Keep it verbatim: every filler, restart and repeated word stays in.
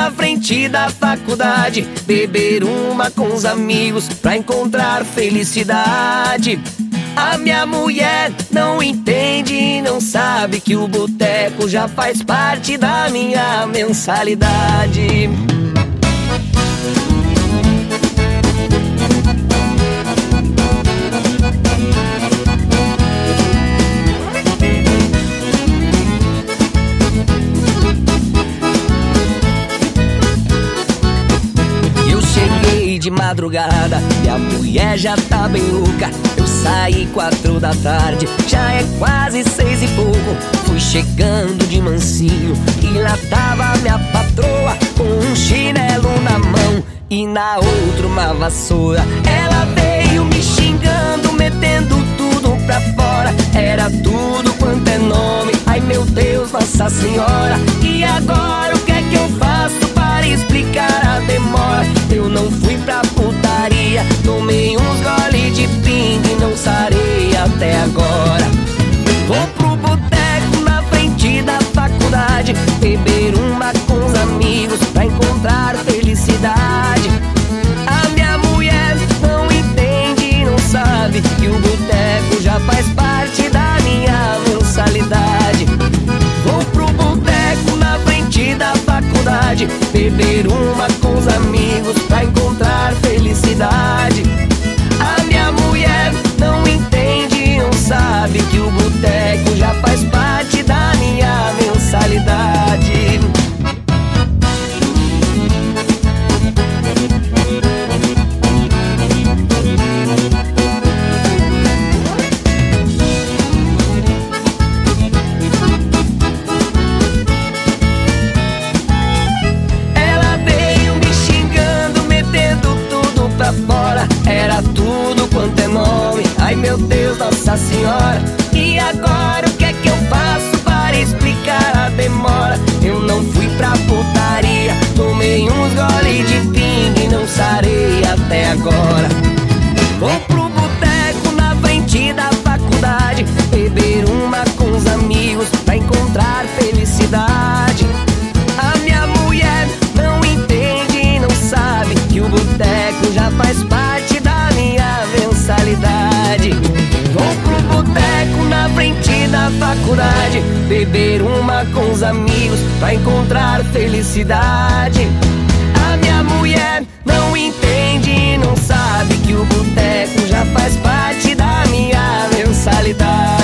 na frente da faculdade, beber uma com os amigos pra encontrar felicidade. A minha mulher não entende e não sabe que o boteco já faz parte da minha mensalidade. De madrugada, e a mulher já tá bem louca. Eu saí quatro da tarde, já é quase seis e pouco. Fui chegando de mansinho e lá tava minha patroa com um chinelo na mão e na outra uma vassoura. Ela veio me xingando, metendo tudo pra fora. Era tudo quanto é nome, ai meu Deus, Nossa Senhora. E agora o que é que eu faço para explicar a demora? Eu não fui pra putaria, tomei uns gole de pinga e não sarei até agora. Vou pro boteco na frente da faculdade, beber uma com os amigos pra encontrar felicidade. A minha mulher não entende e não sabe que o boteco já faz parte da minha mensalidade. Vou pro boteco na frente da faculdade, beber uma com os amigos pra encontrar felicidade. A minha mulher não entende e não sabe que o boteco já faz parte da minha mensalidade. Era tudo quanto é nome, ai meu Deus, Nossa Senhora. E agora o que é que eu faço para explicar a demora? Eu não fui pra putaria, tomei uns gole de pinga e não sarei até agora. Vou pro boteco na frente da faculdade, beber uma com os amigos pra encontrar felicidade. A minha mulher não entende e não sabe que o boteco já faz parte da minha mensalidade. Vou pro boteco na frente da faculdade, beber uma com os amigos pra encontrar felicidade. A minha mulher não entende e não sabe que o boteco já faz parte da minha mensalidade.